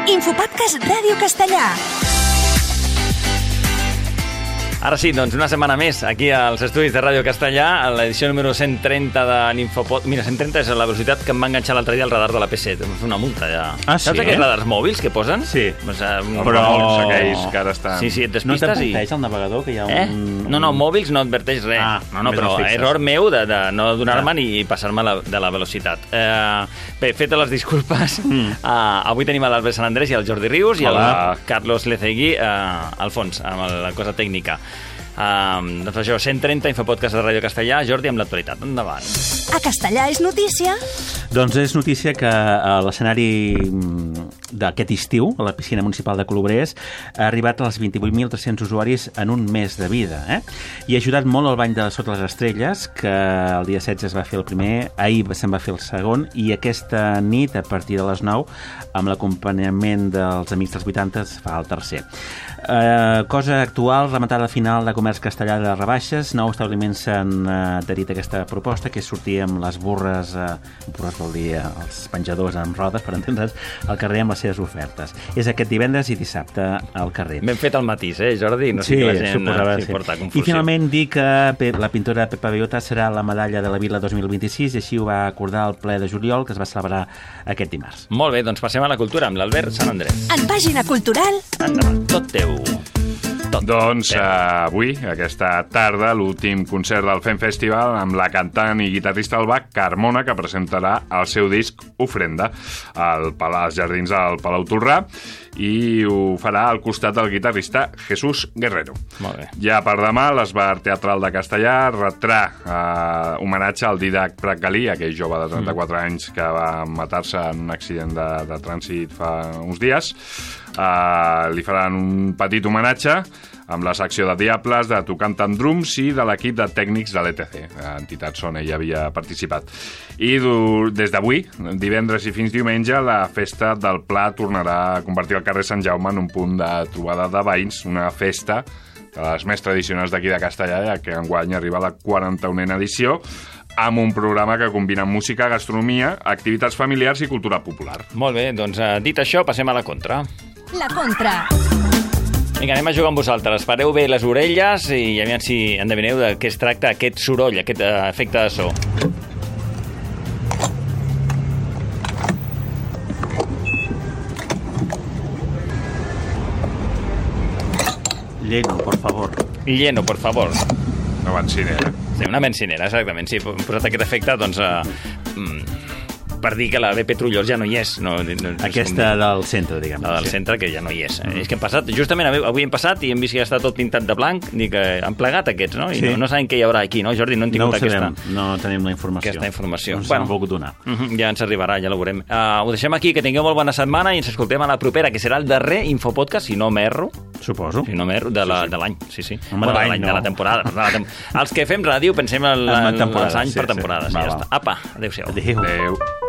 Infopodcast Ràdio Castellà. Ara sí, doncs una setmana més aquí als estudis de Ràdio Castellà, a l'edició número 130 de l'Infopod. Mira, 130 és la velocitat que em va enganxar l'altre dia al radar de la PC. Em fa una multa ja. Ah, sí? Saps aquells radars mòbils que posen? Sí. Doncs, Però aquells que ara estan... Sí, et No despistes i... t'adverteix el navegador que hi ha un... No, mòbils no adverteix res. No, però error meu de no donar-me ni passar-me de la velocitat. Bé, fetes les disculpes, avui tenim a l'Albert Sant Andrés i el Jordi Rius i el Carlos Lecegui al fons, amb la cosa tècnica. Doncs això, 130 Infopodcast de Ràdio Castellà. Jordi, amb l'actualitat. Endavant. A Castellà és notícia. Doncs és notícia que a l'escenari d'aquest estiu, a la piscina municipal de Colobrers, ha arribat als 28.300 usuaris en un mes de vida. I ha ajudat molt el bany de Sota les Estrelles, que el dia 16 es va fer el primer, ahir se'n va fer el segon, i aquesta nit, a partir de les 9, amb l'acompanyament dels Amics dels 80, es fa el tercer. Cosa actual, rematada final de Comerç Castellà de rebaixes. 9 establiments s'han adherit a aquesta proposta, que és sortir amb les burres vol dir els penjadors amb rodes, per entendre's, al carrer amb les seves ofertes. És aquest divendres i dissabte al carrer. Ben fet el matís, Jordi? No sé que la gent s'hi porta confusió. I finalment dir que la pintora Pepa Bellota serà la medalla de la Vila 2026 i així ho va acordar el ple de juliol, que es va celebrar aquest dimarts. Molt bé, doncs passem a la cultura amb l'Albert Sant Andrés. En pàgina cultural... Endavant, tot teu. Doncs avui, aquesta tarda, l'últim concert del Fem Festival amb la cantant i guitarrista Alba Carmona, que presentarà el seu disc Ofrenda als jardins del Palau Tolrà, i ho farà al costat del guitarrista Jesús Guerrero. Molt bé. Ja per demà, l'Esbar Teatral de Castellà retrà homenatge al Didac Prat Galí, aquell jove de 34 anys que va matar-se en un accident de trànsit fa uns dies. Li faran un petit homenatge amb la secció de Diables, de Tocant amb Drums i de l'equip de tècnics de l'ETC, entitats on ell havia participat. I des d'avui, divendres i fins diumenge, la festa del Pla tornarà a convertir el carrer Sant Jaume en un punt de trobada de veïns, una festa de les més tradicionals d'aquí de Castellà, ja que enguany arriba a la 41a edició, amb un programa que combina música, gastronomia, activitats familiars i cultura popular. Molt bé, doncs dit això, passem a la contra. La contra. Vinga, anem a jugar amb vosaltres. Pareu bé les orelles i aviam si endevineu de què es tracta aquest soroll, aquest efecte de so. Lleno, por favor. Lleno, por favor. Una bencinera. Sí, una bencinera, exactament. Sí, hem posat aquest efecte, doncs... per dir que la BP Trullós ja no hi és. Aquesta del centre, diguem. La del centre, que ja no hi és. És que hem passat, justament avui hem passat i hem vist que ja està tot pintat de blanc, ni que han plegat aquests, no? I no sabem què hi haurà aquí, no, Jordi? No hem tingut no tenim la informació. Aquesta informació. No s'han volgut donar. Ja ens arribarà, ja la veurem. Ho deixem aquí, que tingueu molt bona setmana i ens escoltem a la propera, que serà el darrer Infopodcast, si no m'erro. Suposo. Si no m'erro, de l'any. Sí. Home, de l'any, de la temporada. Els que fem ràdio pensem els anys per temporades. Apa, adéu-siau. Adéu.